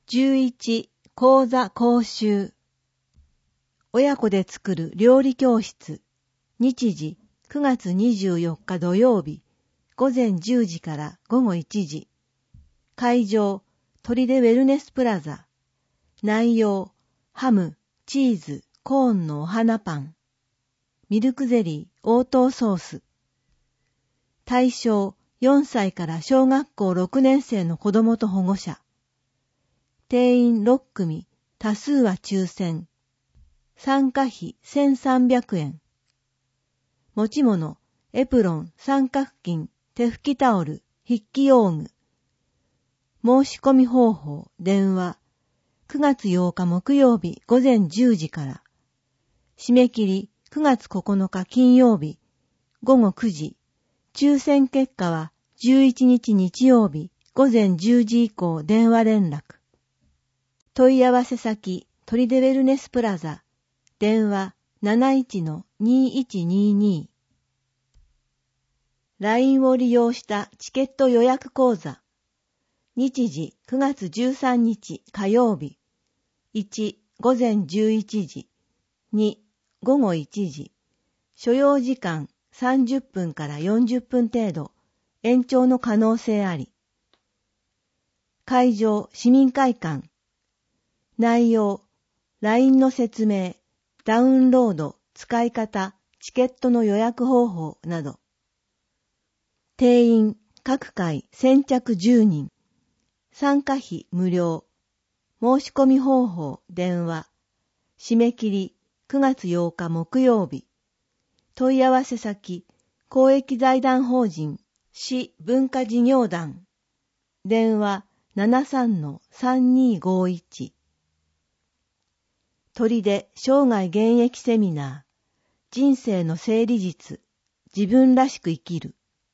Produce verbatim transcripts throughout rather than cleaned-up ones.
じゅういち講座講習。親子で作る料理教室。日時くがつにじゅうよっか土曜日、午前じゅうじから午後いちじ。会場、砦ウェルネスプラザ。内容、ハム、チーズ、コーンのお花パン。ミルクゼリー、応答ソース。対象、よんさいから小学校ろくねん生の子供と保護者。定員ろっくみ、多数は抽選。参加費せんさんびゃくえん。持ち物、エプロン、三角巾、手拭きタオル、筆記用具。申し込み方法、電話。くがつようか木曜日午前じゅうじから。締め切りくがつここのか金曜日午後くじ。抽選結果はじゅういちにち日曜日午前じゅうじ以降電話連絡。問い合わせ先、砦ウェルネスプラザ。電話 なないちのにいちにに。ライン を利用したチケット予約講座。日時くがつじゅうさんにち火曜日。いち、午前じゅういちじ。に、午後いちじ。所要時間さんじゅっぷんからよんじゅっぷん程度。延長の可能性あり。会場、市民会館。内容、ライン の説明、ダウンロード、使い方、チケットの予約方法など。定員、各回先着じゅうにん。参加費無料。申し込み方法、電話。締め切り、くがつようか木曜日。問い合わせ先、公益財団法人、市文化事業団。電話 ななさんのさんにーごいち。砦生涯現役セミナー。人生の整理術。自分らしく生きる。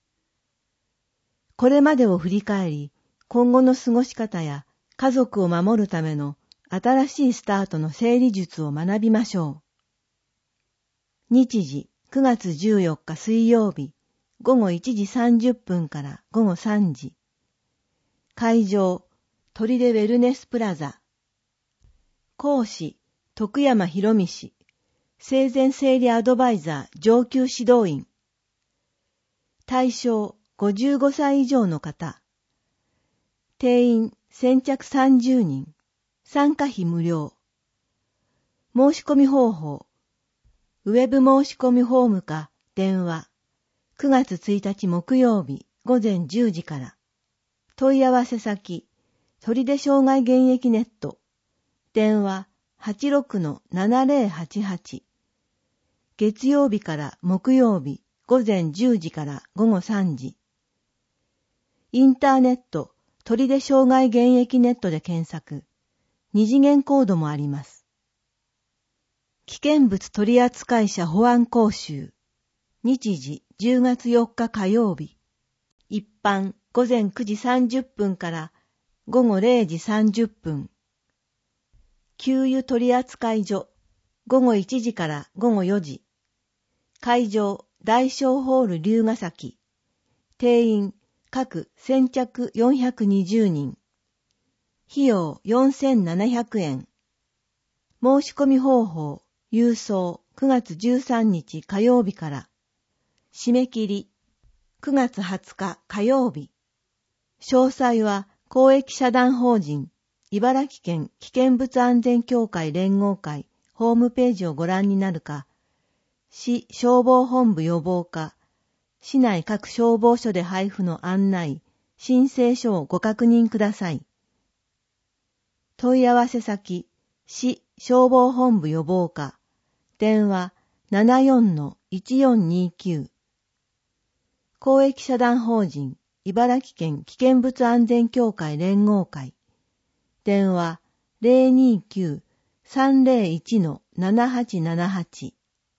これまでを振り返り、今後の過ごし方や家族を守るための新しいスタートの整理術を学びましょう。日時くがつじゅうよっか水曜日、午後いちじさんじゅっぷんから午後さんじ。会場、砦ウェルネスプラザ。講師、徳山博美氏、生前整理アドバイザー上級指導員。対象、ごじゅうごさい以上の方。定員、先着さんじゅうにん。参加費無料。申し込み方法。ウェブ申し込みフォームか電話。くがつついたち木曜日午前じゅうじから。問い合わせ先。砦生涯現役ネット。電話 はちろくのななぜろはちはち。月曜日から木曜日午前じゅうじから午後さんじ。インターネット、砦生涯現役ネットで検索。二次元コードもあります。危険物取扱者保安講習。日時じゅうがつよっか火曜日。一般午前くじさんじゅっぷんから午後れいじさんじゅっぷん。給油取扱所。午後いちじから午後よじ。会場、大小ホール龍ヶ崎。定員、各先着よんひゃくにじゅうにん。費用よんせんななひゃくえん。申し込み方法、郵送くがつじゅうさんにち火曜日から。締め切り、くがつはつか火曜日。詳細は公益社団法人、茨城県危険物安全協会連合会ホームページをご覧になるか、市消防本部予防課、市内各消防署で配布の案内、申請書をご確認ください。問い合わせ先、市消防本部予防課、電話 ななよんのいちよんにきゅう。公益社団法人、茨城県危険物安全協会連合会、電話 ゼロにきゅうさんゼロいちのななはちななはち。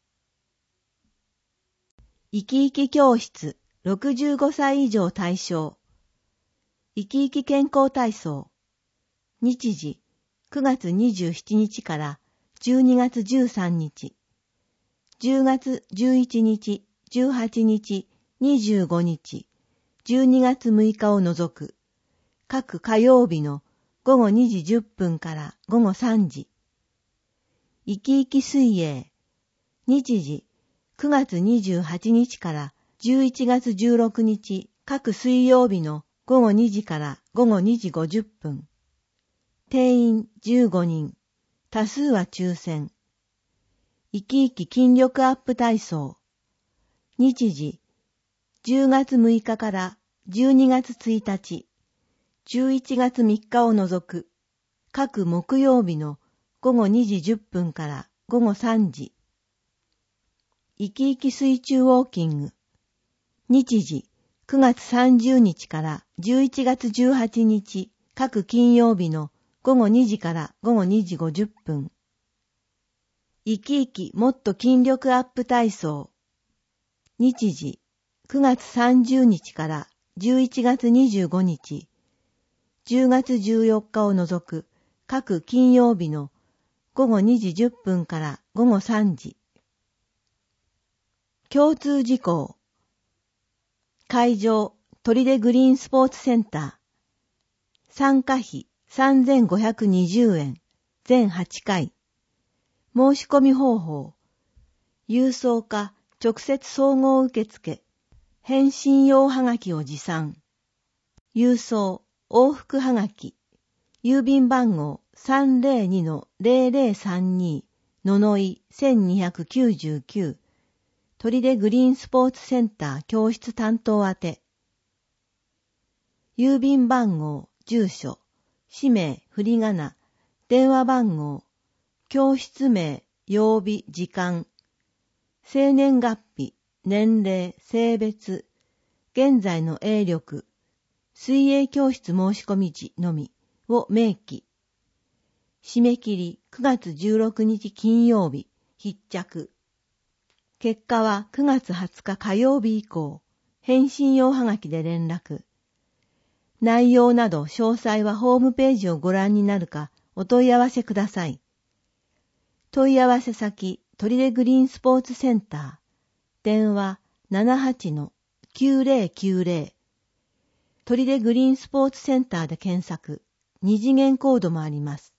生き生き教室ろくじゅうごさい以上対象。生き生き健康体操。日時くがつにじゅうしちにちからじゅうにがつじゅうさんにち。じゅうがつじゅういちにち、じゅうはちにち、にじゅうごにち、じゅうにがつむいかを除く各火曜日のごごにじじゅっぷんからごごさんじ。いきいき水泳。日時、くがつにじゅうはちにちからじゅういちがつじゅうろくにち各水曜日のごごにじからごごにじごじゅっぷん。定員じゅうごにん。多数は抽選。いきいき筋力アップ体操。日時、じゅうがつむいかからじゅうにがつついたち、じゅういちがつみっかを除く、各木曜日のごごにじじゅっぷんからごごさんじ。いきいき水中ウォーキング。日時、くがつさんじゅうにちからじゅういちがつじゅうはちにち、各金曜日のごごにじからごごにじごじゅっぷん。いきいきもっと筋力アップ体操。日時、くがつさんじゅうにちからじゅういちがつにじゅうごにち、じゅうがつじゅうよっかを除く各金曜日のごごにじじゅっぷんからごごさんじ。共通事項。会場、砦グリーンスポーツセンター。参加費さんぜんごひゃくにじゅうえん、全はちかい。申し込み方法。郵送か直接総合受付。返信用はがきを持参。郵送、往復はがき。郵便番号 さんぜろにのぜろぜろさんに ののいせんにひゃくきゅうじゅうきゅう。砦グリーンスポーツセンター教室担当宛て。郵便番号、住所、氏名、振り仮名、電話番号、教室名、曜日、時間、生年月日、年齢、性別、現在の泳力、水泳教室申し込み時のみを明記。締め切りくがつじゅうろくにち金曜日、必着。結果はくがつはつか火曜日以降、返信用はがきで連絡。内容など詳細はホームページをご覧になるかお問い合わせください。問い合わせ先、砦グリーンスポーツセンター。電話 ななはちのきゅうぜろきゅうぜろ。砦グリーンスポーツセンターで検索。二次元コードもあります。